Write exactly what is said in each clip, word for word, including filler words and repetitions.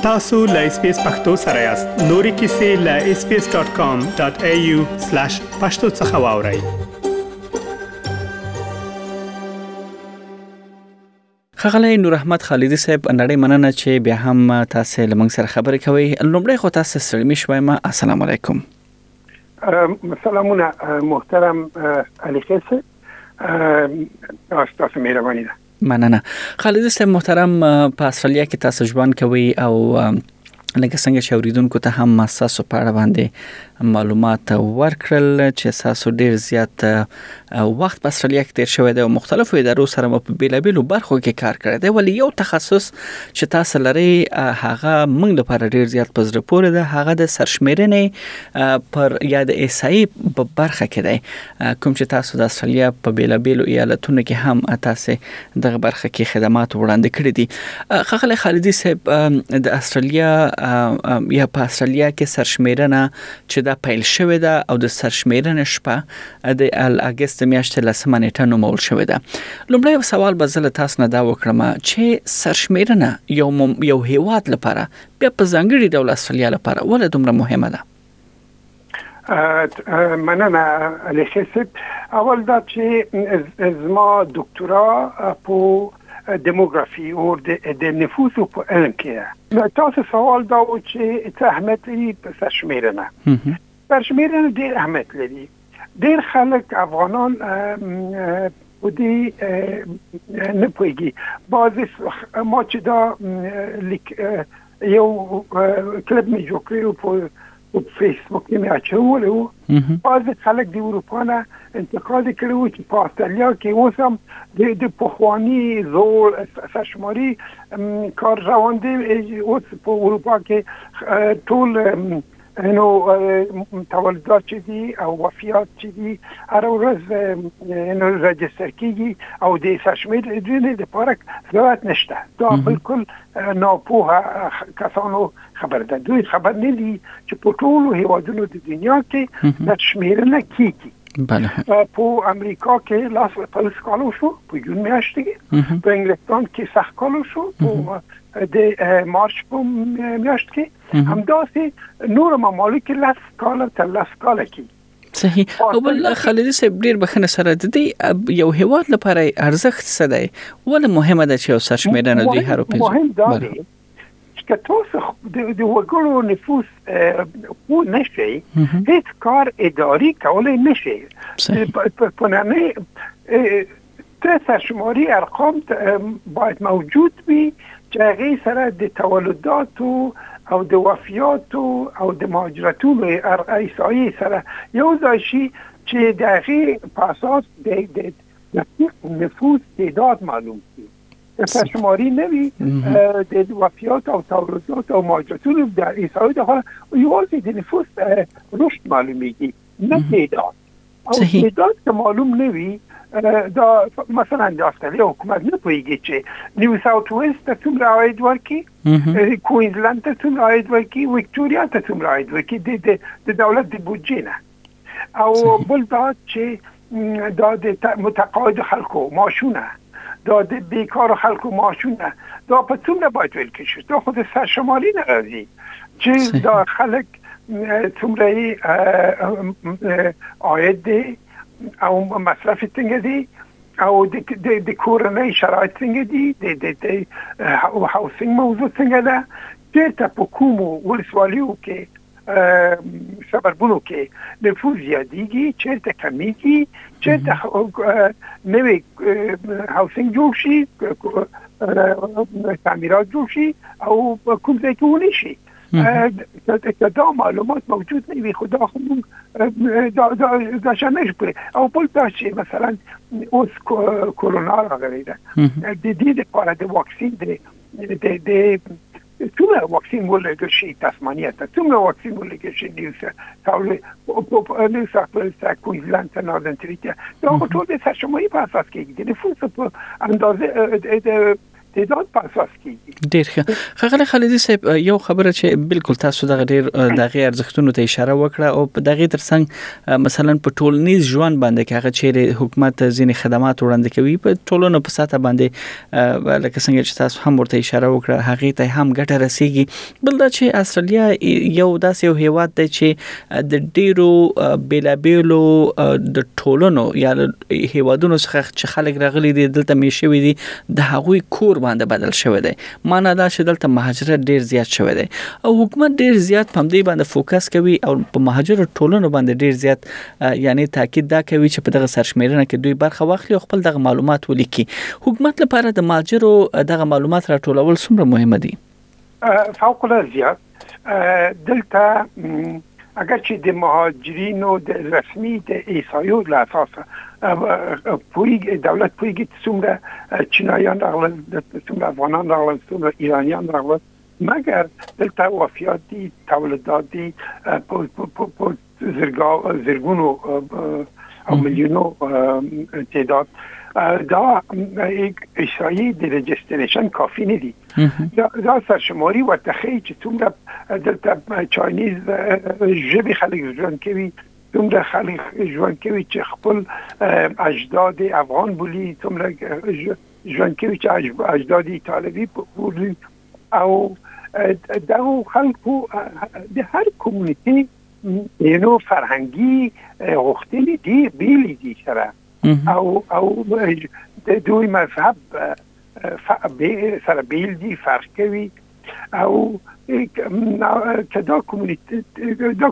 tasu.lspacepakhtosarayast nori kisi.lspace.com.au slash pashto.sakhawauri. خغلی نور احمد خالدی صاحب نړۍ مننه چې بیا هم تاسو لمنګ سره خبرې کوي. لومړی خو تاسو سره مشوي ما السلام علیکم. سلامونه محترم علی خیسه. تاسو مهرباني ده. مننه. خالدی صاحب محترم په استرالیا کې تاسو ژوند کوي او لکه څنګه چې اوریدونکو ته هم تاسو په اړه باندې معلومات ورکړل چې تاسو ډیر زیات وخت په استرالیا کې تیر شوی دی او مختلفو ادارو سره په بیلابیلو برخو کې کار کړی دی، ولی یو تخصص چې تاسو لري هغه موږ لپاره ډیر زیات په زړه پورې ده، هغه د سرشمیرنې پر یا د احصایې په برخه کې دی، کوم چې تاسو د استرالیا په بیلابیلو ایالتونو کې هم تاسو دغه برخه کې خدمات وړاندې کړی دي. خغلی خالدی صاحب د استرالیا یا په استرالیا کې سرشمیرنه چې دا پیل شوې ده او د سرشمیرنې شپه د اگست میاشتې لسمه نیټه نومول شوې ده. لومړی سوال به زه له تاسو نه دا وکړم چې سرشمیرنه یو یو هیواد لپاره بیا په ځانګړي ډول استرالیا لپاره ولې دومره مهمه ده؟ مننه علی خیسه. اول دا چې زما دکترا په دموگرافی و د نفوس په علم کې. تاسو سوال دا و چې څه اهمیت لري په سرشمیرنه. سرشمیرنه ډېر اهمیت لري. ډېر خلک افغانان په دې نه پوهېږي. بعضې ما چې دا یو کلپ مې جوړ کړی په فیسبوک کې مې اچولی و، بعضې خلک د اروپا نه انتقاد کړی و چې په استرالیا کې اوس هم د پخواني زور سرشماري کار روان دی. اوس په اروپا کې ټول نو تولدات چې دي او وفیات چې دي هر ورځ نو رجستر کیږي او د سرشمیرنې لپاره ضرورت نشته. دا بالکل ناپوهه کسانو خبر ده. دوی خبر نه دي چې په ټولو هیوادونو د دنیا کې سرشمیرنه کیږي. بله. په امریکا کې لاس پولیس کالو شو په جون میاشت کې، په انګلستان کې سخت کالو شو په د مارچ په میاشت کې، همداسې نور ممالک لاس کال تر لاس کال کې. صحیح. او بل خالدی صاحب ډیر بخنه سره د دې یو هیواد لپاره ارزښت څه دی؟ ولې مهمه ده چې سرشمیرنه دوی هر په مهم ده که تاسو د وګړو نفوس خو نشي هیڅ کار اداري کولای نشي. په نامه سرشماری ارقام باید موجود وي چې هغه سره د تولداتو او د وفیاتو او د مهاجرتونو احصایې سره یو ځای شي چې د هغې په اساس د نفوس تعداد معلوم شي. سرشماری نوی د وفیات او تولدات او مهاجرتونو در احصایې داخل یوازې د نفوس رشد معلومیږي، نه تعداد. او تعداد که معلوم نوی دا مثلا د استرالیا حکومت نه پوهېږي چې نیو ساوث ویلز ته څومره عاید ورکړي، کوینزلند ته څومره عاید ورکړي، ویکټوریا ته څومره عاید ورکړي د دولت د بودجې نه. او بل دا چې دا د متقاعد خلکو معاشونه، دا د بیکار خلکو معاشونه، دا په څومره باید ورکړل شي؟ دا خو د سرشماري نه راځي چې دا خلک څومره عاید دی او مصرف څنګه دی او د کورنۍ شرایط څنګه دي، د هاوسینګ موضوع څنګه ده، چېرته په کومو ولسوالیو کې سبربونو کې نفوس زیادېږي، چېرته کمیږي، چېرته نوې هاوسینګ جوړ شي، تعمیرات جوړ شي او کوم ځای کې ونه شي. دا معلومات موجود نه وي، خو دا خو موږ دا شان نشو پرې. او بل دا چې مثلا اوس کرونا راغلی ده، د دې لپاره د واکسین د څومره واکسین ولګول شي تسمانیا ته، څومره واکسین ولګول شي نیو ساوث نیو ساوث ویلز ته، کوینزلند ته، ناردن تریټیا. دا ټول د سرشماري په اساس کېږي. د نفوس په اندازه د تعداد په اساس کیږي. ډیر ښه. خغل خالدي صاحب یو خبره چې بالکل تاسو د ډیر د غیر ارزښتونو ته اشاره وکړه او په دغه ترڅنګ مثلا په ټولنیز ژوند باندې کې هغه چې حکومت ځینې خدمات وړاندې کوي په ټولنو په ساته باندې لکه څنګه چې تاسو هم ورته اشاره وکړه هغه ته هم ګټه رسیږي. بل دا چې استرالیا یو داسې یو هیواد دی چې د ډیرو بیلابیلو د ټولنو یا هیوادونو څخه چې خلک راغلي دي دلته میشوي دي د هغوی کور باندې بدل شوی دی. معنا دا چې دلته مهاجرت ډیر زیات شوی دی او حکومت ډیر زیات په دې باندې فوکس کوي او په مهاجر ټولنو باندې ډیر زیات یعنی تاکید دا کوي چې په دغه سرشمیرنه کې دوی برخه واخلي او خپل دغه معلومات ولیکي. حکومت لپاره د مهاجرو دغه معلومات راټولول څومره مهمه دي؟ فوق العاده زیات. دلته اگر چې د مهاجرینو د رسمي د ایسایو له اساس پوی دولت پویږي څومره چینایان راغلل څومره افغانان راغلل څومره ایرانیان راغلل مګر دلته وفیات دي تولیدات دي په زرګونو او میلیونو تعداد دا ایسایی د رجستریشن کافی نه دي. دا سرشماری و تخیل چې څومره دلته چاینیز ژبې خلک ژوند کوي څومره خلک ژوند کوي چې خپل اجداد افغان بولی څومره ژوند کوي چې اجداد ایتالوي بولی او دا خلکو د هر کمیونټي یو فرهنګي غوښتنې دي بیلې دي سره او او د دوی مذهب سره بیل دي فرق کوي او کدا کمیونټي دا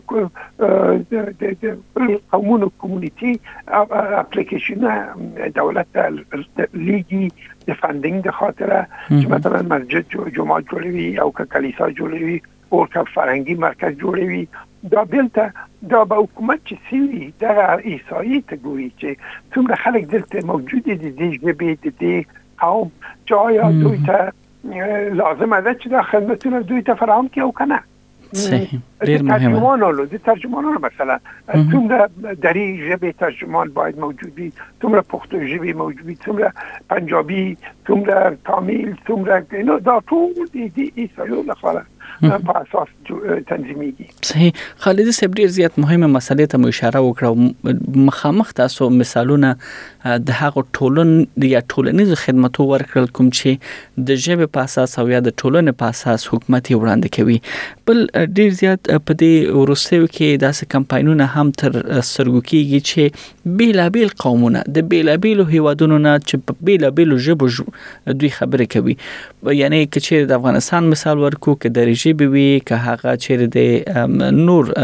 قومونو کمیونټي اپلیکیشن دولت لیگی د فاندینګ د خاطر چې مثلا مسجد جماعت جوړوي او کلیسا جوړوي او که فرهنګي مرکز جوړوي دا بلته دا به حکومت چې سوي دا ایسایی ته ګوري چې څومره خلک دلته موجود دي د دې ژبې د دې قوم چې آیا دوی ته لازم ده چې دا خدمتونه دوی ته فراهم کړي او که نه. صحیح ډیر مهمه. ترجمانانو د ترجمانانو مثلا څومره دري ژبې ترجمان باید موجود وي څومره پښتو ژبې موجود وي څومره پنجابي څومره تامیل څومره دا ټول د ایسایو لپاره په اساس تنظیمېږي. صحیح. خالد صاحب ډیر زیات مهمه مسلې ته مو اشاره وکړه. مخامخ تاسو مثالونه د هغه ټولن یا ټولنیز خدماتو ورکړل کوم چې د ژبې په اساس او یا د ټولنې په اساس حکومت یې وړاندې کوي. بل ډیر زیات په دې ورستیو کې داسې کمپاینونه هم تر سترګو کېږي چې بیلابیل قومونه د بیلابیلو هیوادونو نه چې په بیلابیلو ژبو دوی خبرې کوي. یعنی که چې د افغانستان مثال ورکو که د ژبې وي که هغه چیرې د نور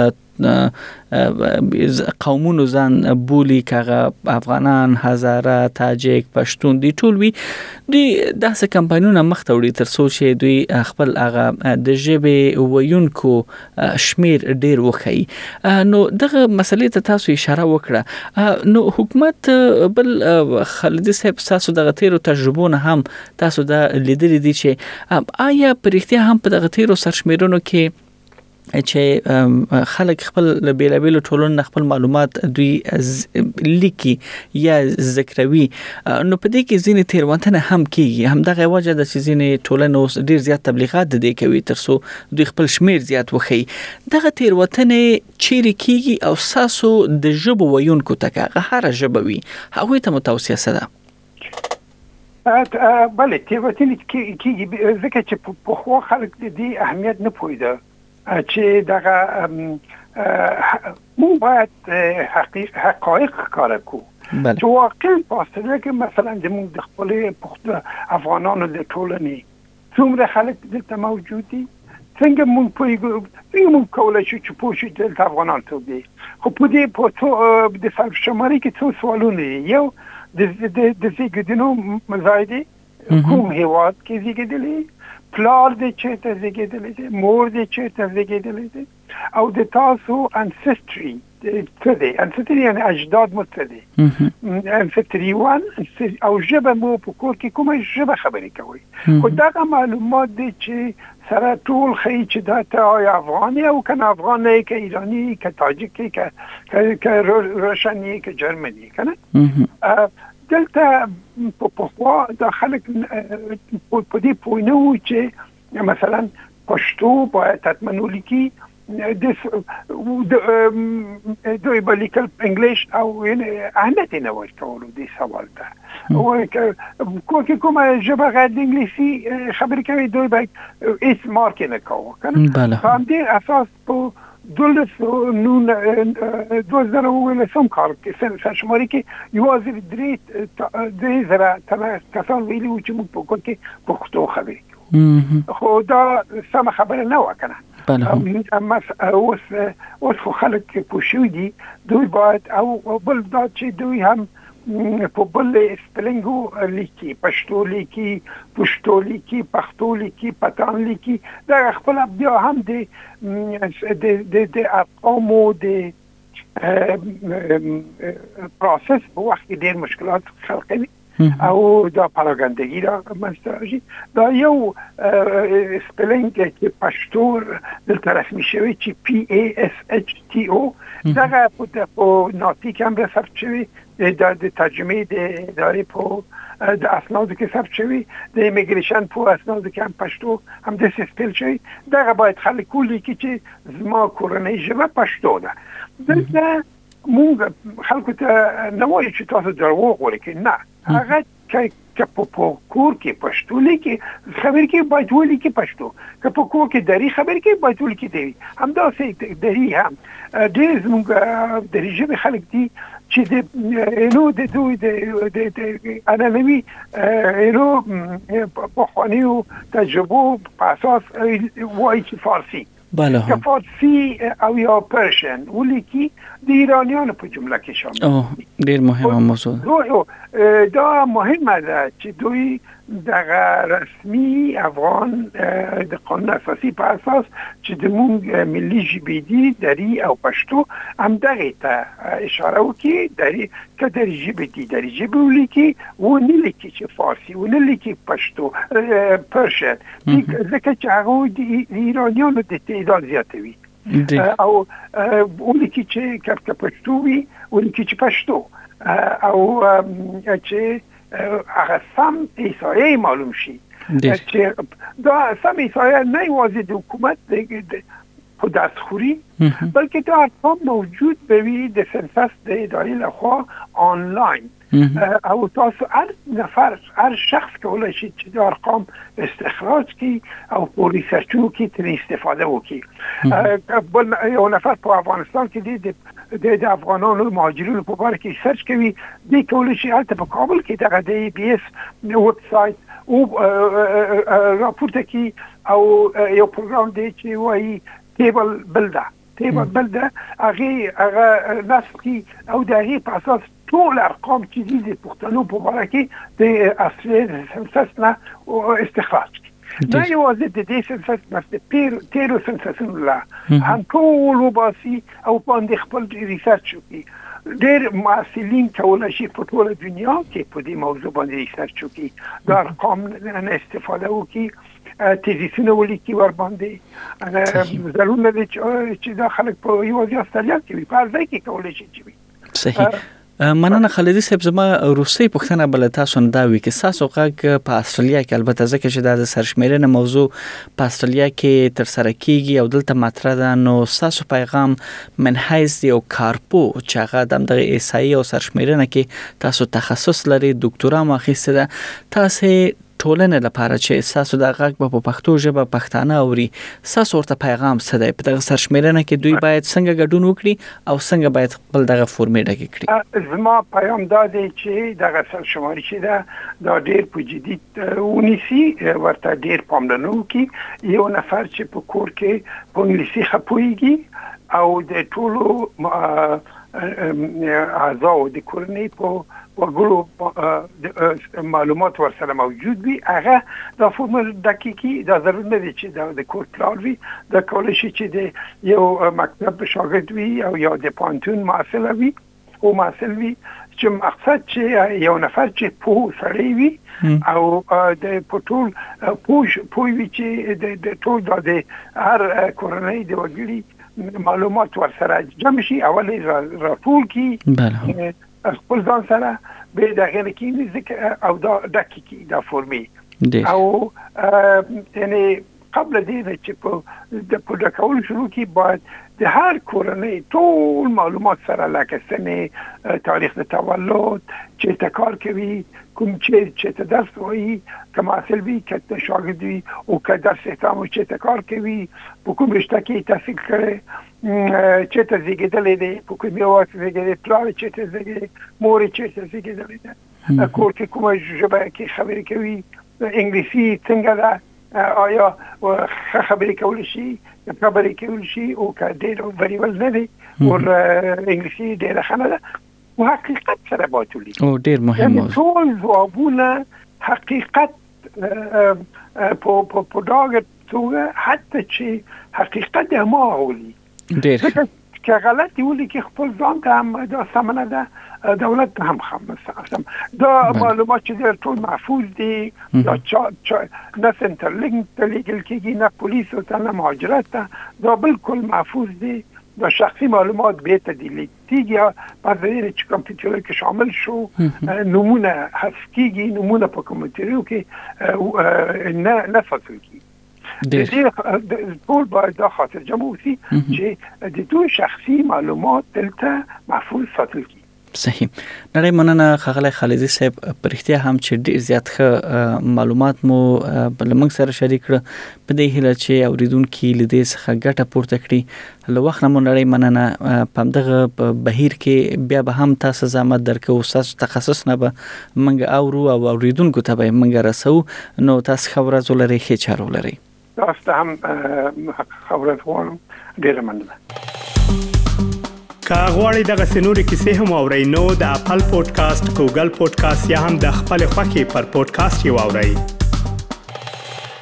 قومونو ځان بولی کغه افغانان هزاره تاجک پښتون دی ټول وی دوی داسې کمپاینونه مخته وړي تر څو چې دوی خپل هغه د ژبې ویونکو شمیر ډیر وخی. نو دغه مسلې ته تاسو اشاره وکړه. نو حکومت بل خالد صاحب تاسو دغه تیرو تجربونه هم تاسو د لیدلې دي چې آیا پرېختیا هم په دغه تیرو سرشمیرونو کې چې خلک خپل بیلابیلو ټولنو خپل معلومات دوی لیکي یا ذکروي نو په دې کې ځینې تیروتنه هم کیږي. هم دغه وجه د ځینې ټولنو ډیر زیات تبلیغات د دې کوي تر څو دوی خپل شمیر زیات وخی. دغه تیروتنه چیرې کیږي او ساسو د ژبه ویونکو ته هغه ژبه وي هغه ته متوسیه سره بله تیروتنه کیږي ځکه چې په خو خلک دې اهمیت نه پوهیده چې دغه مو باید حقایق کار کو چې واقعا پاسره کې مثلا د موږ د خپل پښتو افغانانو د ټولنې څومره خلک دلته موجود دي څنګه موږ پوهیږو موږ کولای شو چې پوه شو دلته افغانان څوک دي. خو په دې په د سلف شماري کې څو سوالونه یو د د زیږیدنو مزایده کوم هیواد کې زیږیدلی پلار دې چیرته زیږیدلی دی مور دې چیرته زیږیدلی دی او د تاسو انسستري څه دی انسستري یعنی اجداد مو څه دي انسستري وان او ژبه مو په کور کې کومه ژبه خبرې کوي خو دغه معلومات دي چې سره ټول خی چې دا ته افغاني او کنه افغاني که ایرانی که تاجیکی که که روشنی که جرمنی کنه دلته په پخوا د خلک په دې پوه نه وو چې مثلا پښتو باید حتما ولیکي د دوی به لیکل انګلیش او اهمیت نه ورکولو دې سوال ته او که کومه ژبه غیر انګلیسي خبرې کوي دوی باید هیڅ مارک نه کوو کنه بله په همدې اساس په دولس نون دو زره اوولسم کال کې سرشماري کې یوازې درې درې زره تنه کسان ویلي وو چې موږ په کور کې پښتو خبرې کوو خو دا سمه خبره نه وه که نه اوس اوس خو خلک پوه شوي دي دوی باید او بل دا چې دوی هم په بل سپلنګو لیکي پښتو لیکي پښتو لیکي پښتو لیکي پټان لیکي دا خپل بیا هم د د ارقامو د پروسس په وخت کې ډېر مشکلات خلق کوي او دا پراګندګي را منځته راځي دا یو سپلنګ چې پښتو دلته رسمي شوی چې پی ای اس اچ ټي او دا په ناطق هم ثبت شوی د ترجمه د ادارې په د اسنادو کې ثبت شوی د ایمیګریشن په اسنادو کې هم پښتو هم د سپل شوی دا باید خلک ولیکي چې زما کورنۍ ژبه پښتو ده دلته مونږ خلکو ته نه وایي چې تاسو دروغ ولیکئ نه هغه که په کور کې پښتو لیکي خبرې کې باید ولیکي پښتو که په کور کې دري خبرې کې باید ولیکي دري همداسې دري هم ډېر زموږ دري ژبې خلک دي چې د نو د دوی د عنعنوي نو پخوانیو تجربو په اساس وایي چې فارسي بله که فارسی او یا پرشن ولیکي د ایرانیانو په جمله کې شامل اوه ډیر مهمه موضوع دا مهمه ده چې دوی دغه رسمي افغان د قانون اساسي په اساس چې د مونږ ملي ژبې دي دري او پښتو هم دغه ته اشاره وکړي دري که دري ژبې دي دري ژبې ولیکي ونه لیکي چې فارسي ونه لیکي پښتو پرشن ځکه چې هغه د ایرانیانو د تعداد زیاتوي او ولیکي چې که پښتو وي ولیکي چې پښتو او چې هغه سم ایسایه معلوم شي چې دا سم ایسایه نه یوازې د حکومت په دستخوري بلکې دا ارقام موجود بوي د سنسس د ادارې لخوا آنلاین او تاسو هر نفر هر شخص کولی شي چې د ارقام استخراج کړي او په ریسرچونو کې ترې استفاده وکړي بل یو نفر په افغانستان کې دی د افغانانو مهاجرینو په اړه کې سرچ کوي د کولی شي هلته په کابل کې دغه د ای بي اس ویب سایت او راپورته کی او یو پروګرام دی چې وایي ټیبل بلډر ټیبل بلډر هغه هغه نصب کی او د هغې په اساس ټول ارقام چې دي د پښتنو په اړه کې د اصلي سنسس نه استخراج کی دا یوازې د دې سنسس مست پیر تیرو سنسسونو لا هم ټول وباسي او باندې خپل ریسرچ وکړي ډېر محصلین کولی شي په ټوله دنیا کې په دې موضوع باندې ریسرچ وکړي د ارقام نه استفاده وکړي تیزیسونه ولیکي ور باندې ضرور نه دی چې دا خلک په یوازې استرالیا کې وي په هر ځای کې کولی شي چې وي صحیح مننه خالدي صاحب زما روسي پښتنه بل تاسو نه دا وی کې تاسو غږ په استرالیا کې البته ځکه چې د سرشمیرنې موضوع په استرالیا کې تر سره کیږي او دلته مطرح ده نو تاسو پیغام من حیث یو کارپو چې هغه د ایسای او سرشمیرنه کې تاسو تخصص لري ډاکټورا ماخیسته ده تاسو ټولنه لپاره چې تاسو د غږ په پښتو ژبه پښتانه اوري تاسو ورته پیغام څه دی په دغه سرشمیرنه کې دوی باید څنګه ګډون وکړي او څنګه باید خپل دغه فورمې ډکې کړي زما پیغام دا دی چې دغه سرشماري چې ده دا ډېر په جدي ونیسي ورته ډېر پاملرنه وکړي یو نفر چې په کور کې په انګلیسي ښه پوهېږي او د ټولو اعضاو د کورنۍ په وګړو معلومات ورسره موجود وي هغه دا فرمول دقیقي دا ضرور نه دي چې د کور پلان وي د کولی شي چې د یو مکتب شاګرد وي او یا د پانتون محصل وي او محصل وي چې مقصد چې یو نفر چې په سړی وي او د پټول پوج پوي وي چې د ټول د هر کورنۍ د وګړي معلومات ورسره جمع شي اولې راټول کی بله خپل ځان سره به دغه کې ذکر او دا دقیقي دا فرمي او یعنی قبل دې چې په د پروتوکول شروع کی باید د هر کورنۍ ټول معلومات سره لکه سنې تاریخ د تولد چې تکار کوي کوم چې چې درس وایي کما اصل وی کته شاګرد وي او که درس احترام چې تکار کوي په کوم رشته کې تحصیل کړي چې ته زیږیدلې دي په کوم یو وخت زیږیدلې پلار چې ته زیږیدلې مور چې ته زیږیدلې ده کور کې کومه ژبه کې خبرې کوي انګلیسي څنګه ده آیا خبرې کول شي خبرې کول شي او که ډېر وریول نه دي او انګلیسي ډېر خنه ده او حقیقت سره باطلی او ډېر مهم او ټول ځوابونه حقیقت په په په داګه توګه حتی چې حقیقت د ما ولي ډېر که غلطي ولي کې خپل ځان ته هم دا سمنه ده دولت هم خمسه دا معلومات چې ټول محفوظ دي دا چا نه سنترلینک لیګل کېږي نه پولیس او نه مهاجرت دا بالکل محفوظ دي دا شخصي معلومات به تدلیل کېږي پس دې چې کمپیوټر کې شامل شو نمونه حذف کېږي نمونه په کمپیوټر کې نه نه ساتل کېږي د دې ټول باید دا خاطر جمع وشي چې د دوی شخصي معلومات دلته محفوظ ساتل کېږي. صحیح. نړۍ مننه ښاغلی خالدي صاحب په رښتیا هم چې ډېر زیات ښه معلومات مو له موږ سره شریک کړه په دې هیله چې اوریدونکي له دې څخه ګټه پورته کړي له وخت نه مو نړۍ مننه په همدغه بهیر کې بیا به هم تاسو زحمت درکوو ستاسو تخصص نه به موږ اورو او اوریدونکو ته به موږ رسوو نو تاسو ښه ورځ ولرئ ښې چاره ولرئ. تاسو ته هم خبرت غواړم ډېره مننه. که غواړئ دغه سنوري کیسې هم اورئ نو د خپل پودکاسټ ګوګل پودکاسټ یا هم د خپل خوښي پر پودکاسټ یو اورئ.